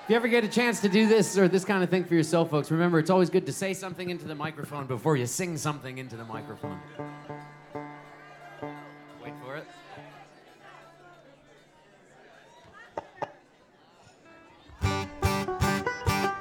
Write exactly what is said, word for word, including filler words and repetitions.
If you ever get a chance to do this or this kind of thing for yourself, folks, remember it's always good to say something into the microphone before you sing something into the microphone. Wait for it.